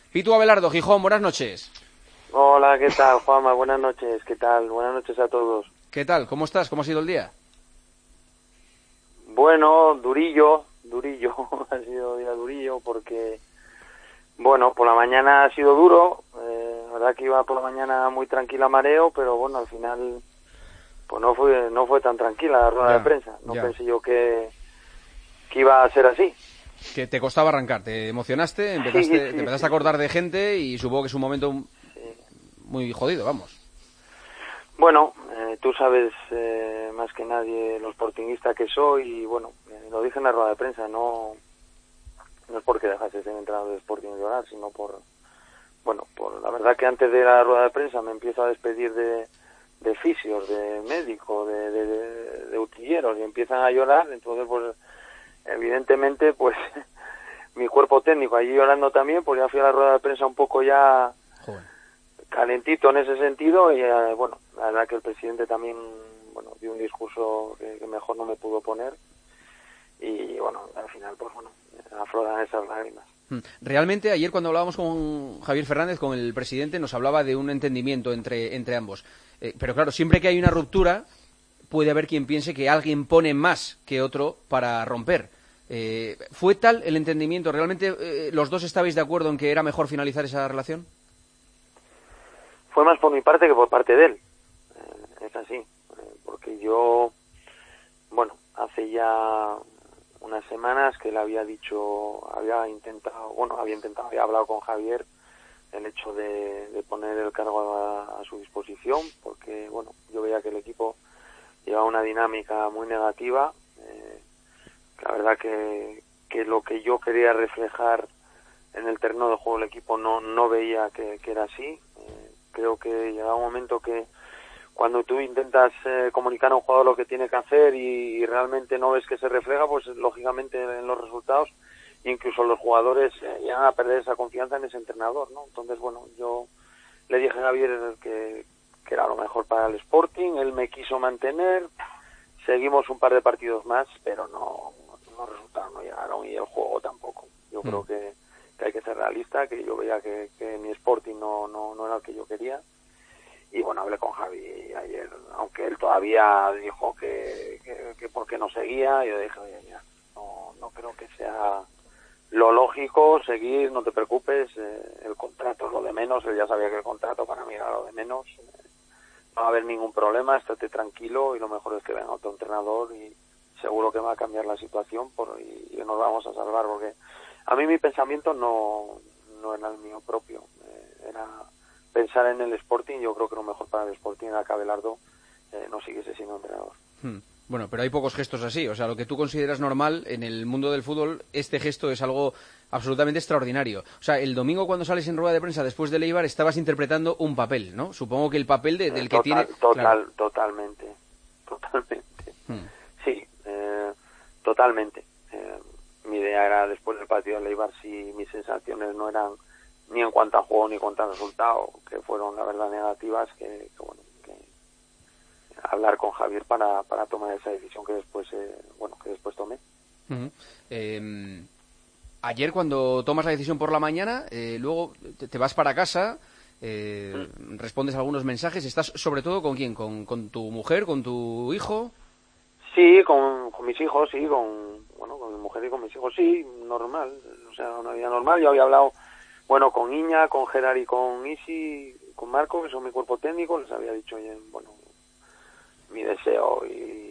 Pitu Abelardo, Gijón, buenas noches. Hola, ¿qué tal, Juanma? Buenas noches, ¿qué tal? Buenas noches a todos. ¿Qué tal? ¿Cómo estás? ¿Cómo ha sido el día? Bueno, durillo, ha sido día durillo porque, bueno, por la mañana ha sido duro, la verdad que iba por la mañana muy tranquila mareo, pero bueno, al final, pues no fue tan tranquila la rueda de prensa, no pensé yo que iba a ser así. Que te costaba arrancar, te emocionaste, te empezaste a acordar de gente y supongo que es un momento muy jodido, vamos. Bueno, tú sabes más que nadie lo sportinguista que soy y bueno, lo dije en la rueda de prensa, no es porque dejase ser entrenador de Sporting llorar, sino por la verdad que antes de la rueda de prensa me empiezo a despedir de fisios, de médicos, de utilleros y empiezan a llorar, entonces pues evidentemente pues mi cuerpo técnico allí llorando también, pues ya fui a la rueda de prensa un poco ya calentito en ese sentido y bueno, la verdad que el presidente también dio un discurso que mejor no me pudo poner y bueno, al final pues bueno, afloran esas lágrimas. Realmente ayer cuando hablábamos con Javier Fernández, con el presidente, nos hablaba de un entendimiento entre ambos. Pero claro, siempre que hay una ruptura puede haber quien piense que alguien pone más que otro para romper. ¿Fue tal el entendimiento? ¿Realmente los dos estabais de acuerdo en que era mejor finalizar esa relación? Fue más por mi parte que por parte de él. Es así. Porque yo, bueno, hace ya unas semanas que le había hablado con Javier el hecho de poner el cargo a su disposición, porque, bueno, yo veía que el equipo llevaba una dinámica muy negativa. La verdad que lo que yo quería reflejar en el terreno de juego del equipo no veía que era así. Creo que llegaba un momento que cuando tú intentas comunicar a un jugador lo que tiene que hacer y realmente no ves que se refleja, pues lógicamente en los resultados incluso los jugadores llegan a perder esa confianza en ese entrenador, ¿no? Entonces, bueno, yo le dije a Javier que era lo mejor para el Sporting, él me quiso mantener, seguimos un par de partidos más, pero los resultados no llegaron y el juego tampoco. Yo creo que hay que ser realista, que yo veía que mi Sporting no era el que yo quería. Y bueno, hablé con Javi ayer, aunque él todavía dijo que por qué no seguía, yo dije, oye, mira, no creo que sea lo lógico seguir, no te preocupes, el contrato es lo de menos, él ya sabía que el contrato para mí era lo de menos, no va a haber ningún problema, estate tranquilo y lo mejor es que venga otro entrenador y seguro que va a cambiar la situación y nos vamos a salvar, porque a mí mi pensamiento no era el mío propio, era pensar en el Sporting. Yo creo que lo mejor para el Sporting era que Abelardo no siguiese siendo entrenador. Bueno, pero hay pocos gestos así. O sea, lo que tú consideras normal en el mundo del fútbol, este gesto es algo absolutamente extraordinario. O sea, el domingo cuando sales en rueda de prensa después del Eibar estabas interpretando un papel, ¿no? Supongo que el papel del que tiene... Totalmente. Sí, totalmente. Mi idea era después del partido del Eibar, si mis sensaciones no eran ni en cuanto a juego ni en cuanto a resultado, que fueron la verdad negativas, que hablar con Javier para tomar esa decisión que después tomé. Ayer cuando tomas la decisión por la mañana, luego te vas para casa, respondes algunos mensajes, ¿estás sobre todo con quién? ¿Con tu mujer, con tu hijo? Sí, con mis hijos, sí, con mi mujer y con mis hijos, sí, normal, o sea, una vida normal. Yo había hablado con Iña, con Gerard y con Isi, con Marco, que son mi cuerpo técnico, les había dicho, oye, mi deseo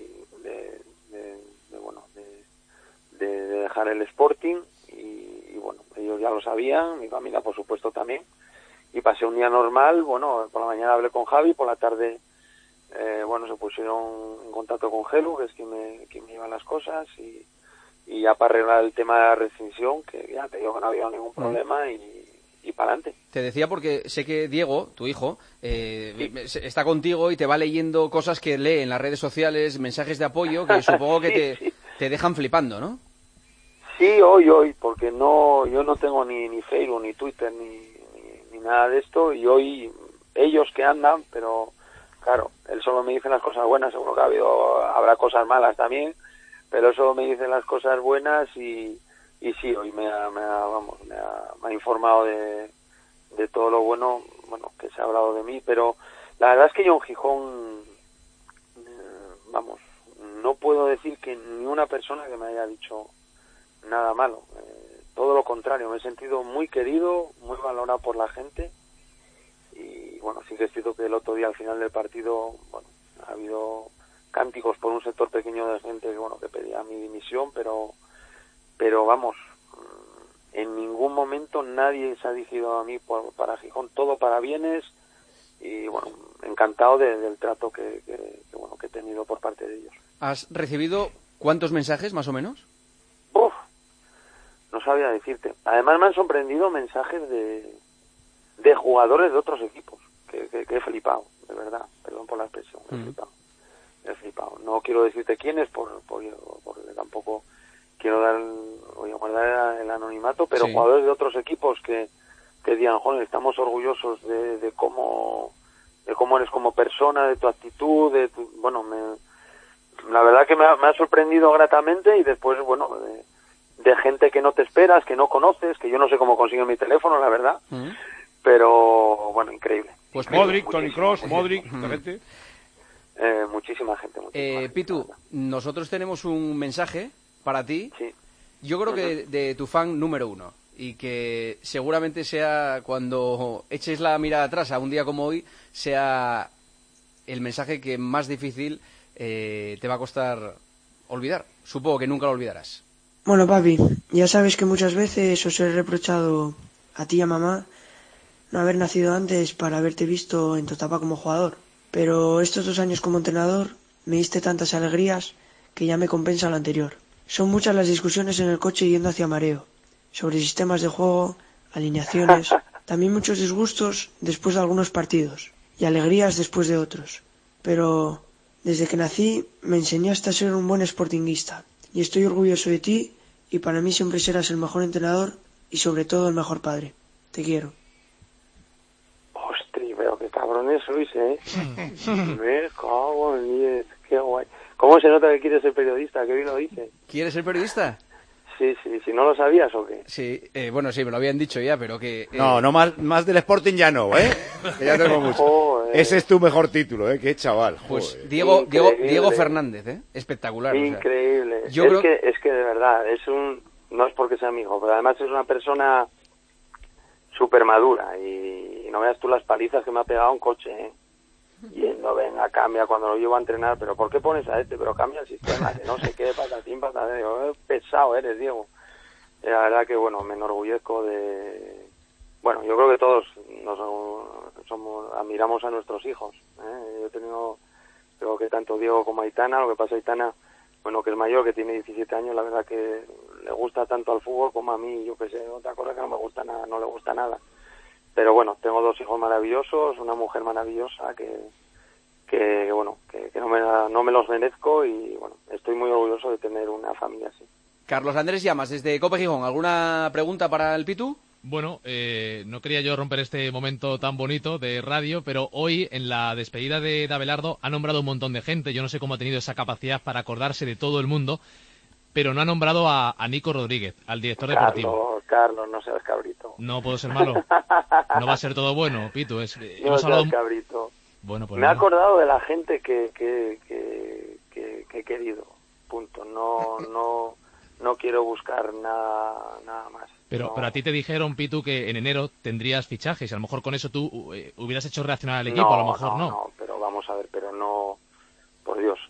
de dejar el Sporting y bueno, ellos ya lo sabían, mi familia por supuesto también, y pasé un día normal. Por la mañana hablé con Javi, por la tarde se pusieron en contacto con Gelu, que es quien me lleva las cosas, y ya para arreglar el tema de la rescisión, que ya te digo que no había ningún problema y para adelante. Te decía porque sé que Diego, tu hijo, está contigo y te va leyendo cosas que lee en las redes sociales, mensajes de apoyo, que supongo que te dejan flipando, ¿no? Sí, hoy, porque yo no tengo ni Facebook, ni Twitter, ni nada de esto, y hoy ellos que andan, pero claro, él solo me dice las cosas buenas, seguro que habrá cosas malas también, pero solo me dice las cosas buenas y sí, hoy me ha informado de todo lo bueno, que se ha hablado de mí, pero la verdad es que yo en Gijón, no puedo decir que ni una persona que me haya dicho nada malo, todo lo contrario, me he sentido muy querido, muy valorado por la gente, y bueno, sí que es cierto que el otro día al final del partido, ha habido cánticos por un sector pequeño de gente que pedía mi dimisión, pero vamos, en ningún momento nadie se ha dirigido a mí para Gijón, todo para bienes, y bueno, encantado del trato que he tenido por parte de ellos. ¿Has recibido cuántos mensajes, más o menos? Uf, no sabía decirte. Además me han sorprendido mensajes de jugadores de otros equipos, que he flipado, de verdad, perdón por la expresión, he flipado. No quiero decirte quiénes, porque tampoco quiero guardar el anonimato, pero sí, jugadores de otros equipos que digan, joder, estamos orgullosos de cómo eres como persona, de tu actitud, la verdad que me ha sorprendido gratamente, y después, de gente que no te esperas, que no conoces, que yo no sé cómo consiguen mi teléfono, la verdad, pero increíble. Pues Modric, Toni Kroos, Modric, gente. Muchísima gente. Pitu, nosotros tenemos un mensaje para ti, sí, yo creo que de tu fan número 1, y que seguramente sea, cuando eches la mirada atrás a un día como hoy, sea el mensaje que más difícil te va a costar olvidar. Supongo que nunca lo olvidarás. Bueno, papi, ya sabes que muchas veces os he reprochado a ti y a mamá no haber nacido antes para haberte visto en tu etapa como jugador, pero estos 2 años como entrenador me diste tantas alegrías que ya me compensa lo anterior. Son muchas las discusiones en el coche yendo hacia Mareo, sobre sistemas de juego, alineaciones, también muchos disgustos después de algunos partidos, y alegrías después de otros. Pero desde que nací me enseñaste a ser un buen sportinguista, y estoy orgulloso de ti, y para mí siempre serás el mejor entrenador y sobre todo el mejor padre. Te quiero. Hostia, pero qué cabrones sois, Me cago en 10, qué guay. ¿Cómo se nota que quieres ser periodista? Qué bien lo dice. ¿Quieres ser periodista? Sí, si no lo sabías o qué. Sí, sí, me lo habían dicho ya, pero que... No, más del Sporting ya no, Que ya tengo mucho. Joder. Ese es tu mejor título, Qué chaval. Pues joder. Diego Fernández, Espectacular. Increíble. O sea, Es que de verdad, no es porque sea mi hijo, pero además es una persona súper madura, y no veas tú las palizas que me ha pegado un coche, Yendo, venga, cambia cuando lo llevo a entrenar, pero ¿por qué pones a este? Pero cambia el sistema, que no sé qué, patatín, patatén. Pesado eres, Diego. La verdad que, me enorgullezco de... yo creo que todos admiramos a nuestros hijos, Yo he tenido, creo que tanto Diego como Aitana, lo que pasa Aitana, que es mayor, que tiene 17 años, la verdad que le gusta tanto al fútbol como a mí, yo que sé, otra cosa que no me gusta nada, no le gusta nada. Pero tengo 2 hijos maravillosos, una mujer maravillosa que no me los merezco, y estoy muy orgulloso de tener una familia así. Carlos Andrés Llamas, desde Cope Gijón, ¿alguna pregunta para el Pitu? Bueno, no quería yo romper este momento tan bonito de radio, pero hoy en la despedida de Abelardo ha nombrado un montón de gente. Yo no sé cómo ha tenido esa capacidad para acordarse de todo el mundo, pero no ha nombrado a Nico Rodríguez, al director deportivo. Carlos, no seas cabrito. No puedo ser malo. No va a ser todo bueno, Pitu. No seas cabrito. Bueno, pues me he acordado de la gente que he querido. Punto. No quiero buscar nada más. Pero a ti te dijeron, Pitu, que en enero tendrías fichajes, y a lo mejor con eso tú hubieras hecho reaccionar al equipo, a lo mejor no. No, pero vamos a ver, por Dios,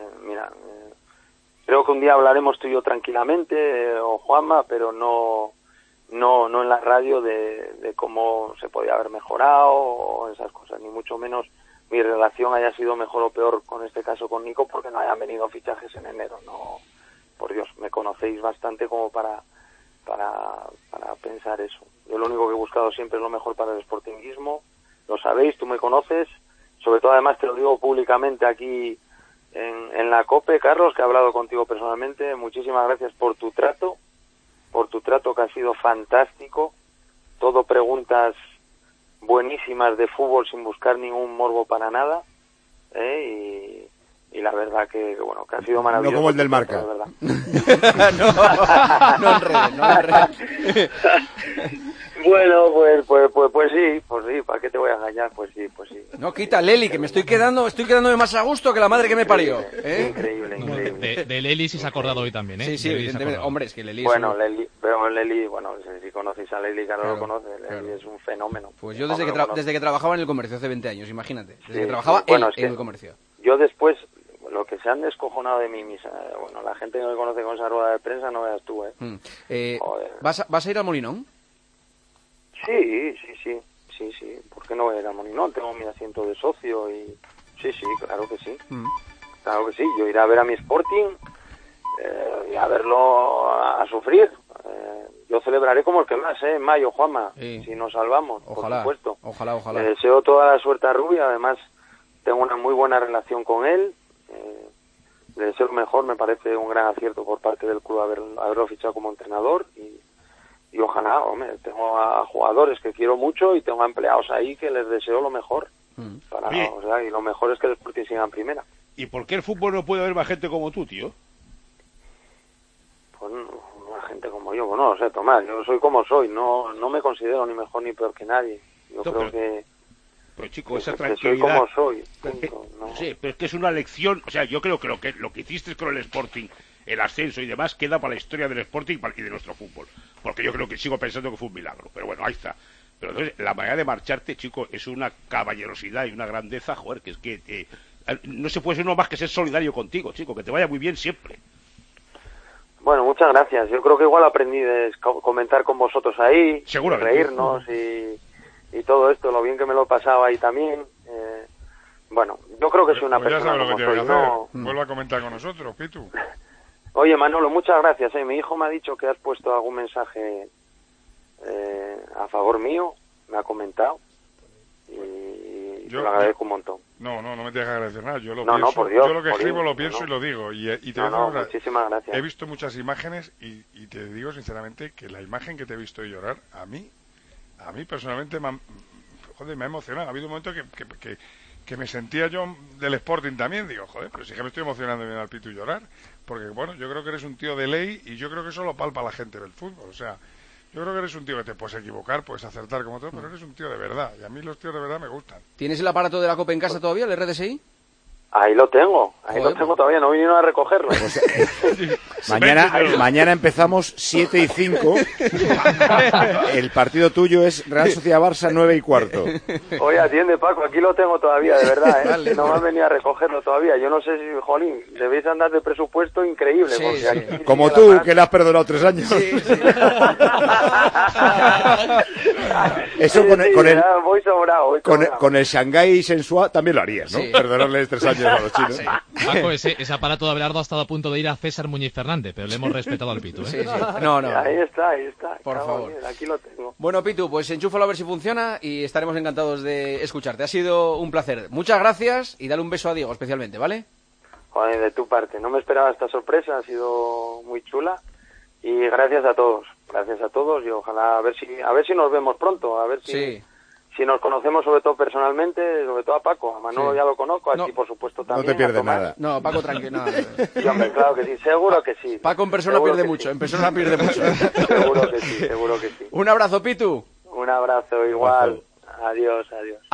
creo que un día hablaremos tú y yo tranquilamente, o Juanma, pero no en la radio de cómo se podía haber mejorado o esas cosas, ni mucho menos mi relación haya sido mejor o peor con este caso con Nico porque no hayan venido fichajes en enero. No, por Dios, me conocéis bastante como para pensar eso. Yo lo único que he buscado siempre es lo mejor para el sportinguismo, lo sabéis, tú me conoces, sobre todo además te lo digo públicamente aquí en la COPE, Carlos, que he hablado contigo personalmente. Muchísimas gracias por tu trato que ha sido fantástico, todo preguntas buenísimas de fútbol sin buscar ningún morbo para nada, y la verdad que ha sido maravilloso. No como el del Marca. La verdad. no en redes. Bueno, pues sí, No, quita Leli, que me estoy quedándome más a gusto que la madre que me parió. Increíble. De Leli sí se ha acordado hoy también, ¿eh? Sí, evidentemente. Hombre, es que Leli bueno, Leli, no sé si conocéis a Leli, claro, lo conoce. Leli es un fenómeno. Pues yo desde que trabajaba en el comercio hace 20 años, imagínate. Desde que trabajaba en el comercio. Yo después, lo que se han descojonado de mí, la gente que me conoce con esa rueda de prensa, no veas tú, ¿Vas a ir al Molinón? Sí. ¿Por qué no voy a ir al Molinón? Tengo mi asiento de socio y... Sí, claro que sí. Claro que sí. Yo iré a ver a mi Sporting y a verlo a sufrir. Yo celebraré como el que más, en mayo, Juanma, si nos salvamos, ojalá, por supuesto. Ojalá. Le deseo toda la suerte a Rubio, además tengo una muy buena relación con él. Le deseo lo mejor, me parece un gran acierto por parte del club haberlo fichado como entrenador y ojalá, hombre, tengo a jugadores que quiero mucho y tengo a empleados ahí que les deseo lo mejor. Y lo mejor es que el Sporting siga en primera. ¿Y por qué el fútbol no puede haber más gente como tú, tío? Pues más gente como yo, no lo sé, Tomás, yo soy como soy, no me considero ni mejor ni peor que nadie. Yo creo que... Pero chico, esa soy tranquilidad... como soy, punto, ¿no? Sí, pero es que es una lección, o sea, yo creo que lo que hiciste con el Sporting, el ascenso y demás, queda para la historia del Sporting y de nuestro fútbol. Porque yo creo que sigo pensando que fue un milagro, pero bueno, ahí está. Pero entonces, la manera de marcharte, chico, es una caballerosidad y una grandeza, joder, que es que no se puede ser uno más que ser solidario contigo, chico, que te vaya muy bien siempre. Bueno, muchas gracias. Yo creo que igual aprendí de comentar con vosotros ahí, reírnos y todo esto, lo bien que me lo he pasado ahí también. Bueno, yo creo que soy una persona ya sabes lo que como tienes soy, que hacer. ¿no? Vuelve a comentar con nosotros, Pitu. Oye, Manolo, muchas gracias. Mi hijo me ha dicho que has puesto algún mensaje a favor mío, me ha comentado y te lo agradezco un montón. No me tienes que agradecer nada. Yo lo no, pienso, por Dios, yo lo que escribo Dios, lo pienso y lo digo. Y te digo, muchísimas gracias. He visto muchas imágenes y te digo sinceramente que la imagen que te he visto llorar, a mí personalmente me ha emocionado. Ha habido un momento que me sentía yo del Sporting también. Digo, joder, pero sí que me estoy emocionando bien al Pitu y llorar. Porque, bueno, yo creo que eres un tío de ley y yo creo que eso lo palpa la gente del fútbol. O sea, yo creo que eres un tío que te puedes equivocar, puedes acertar como todo, pero eres un tío de verdad. Y a mí los tíos de verdad me gustan. ¿Tienes el aparato de la Copa en casa todavía, el RDSI? Ahí lo tengo todavía, no vinieron a recogerlo. Mañana empezamos 7:05. El partido tuyo es Real Sociedad Barça 9:15. Oye, atiende, Paco, aquí lo tengo todavía, de verdad, Vale. No me han venido a recogerlo todavía. Yo no sé si, jolín, debéis andar de presupuesto increíble. Sí, porque sí. aquí Como tú, que le has perdonado 3 años. Sí. Eso voy sobrado. con el Shanghái Sensua también lo harías, ¿no? Sí. Perdonarles 3 años a los chinos. Sí. Paco, ese aparato de Abelardo ha estado a punto de ir a César Muñiz Fernández, pero le hemos respetado al Pitu, ¿eh? Sí. No. Ahí está. Por favor. Bien, aquí lo tengo. Bueno, Pitu, pues enchúfalo a ver si funciona y estaremos encantados de escucharte. Ha sido un placer. Muchas gracias y dale un beso a Diego especialmente, ¿vale? Joder, de tu parte. No me esperaba esta sorpresa, ha sido muy chula. Y gracias a todos y ojalá a ver si nos vemos pronto, a ver si nos conocemos, sobre todo personalmente, sobre todo a Paco. A Manolo ya lo conozco, a ti por supuesto también. No te pierdes nada. No, Paco, tranquilo. Sí, hombre, claro que sí, seguro que sí. Paco en persona pierde mucho, Seguro que sí. Un abrazo, Pitu. Un abrazo igual. Adiós.